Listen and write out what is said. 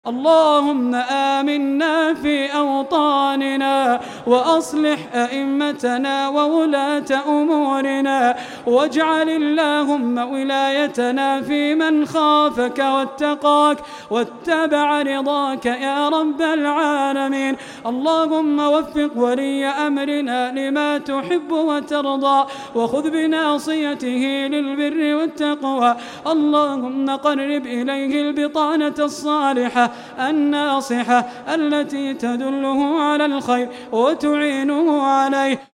اللهم آمنا في أوطاننا وأصلح أئمتنا وولاة أمورنا، واجعل اللهم ولايتنا في من خافك واتقاك واتبع رضاك يا رب العالمين. اللهم وفق ولي أمرنا لما تحب وترضى، وخذ بناصيته للبر والتقوى. اللهم قرب إليه البطانة الصالحة الناصحة التي تدله على الخير وتعينه عليه.